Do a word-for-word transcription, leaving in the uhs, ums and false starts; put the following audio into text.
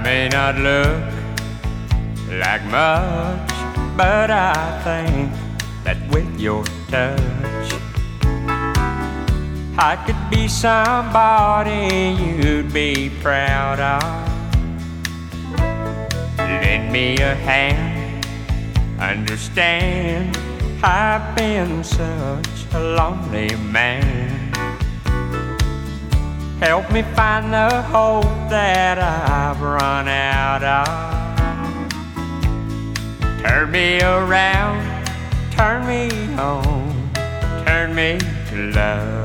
may not look like much, but I think that with your touch I could be somebody you'd be proud of. Lend me a hand, understand I've been such a lonely man. Help me find the hope that I've run out of. Turn me around, turn me on, turn me to love.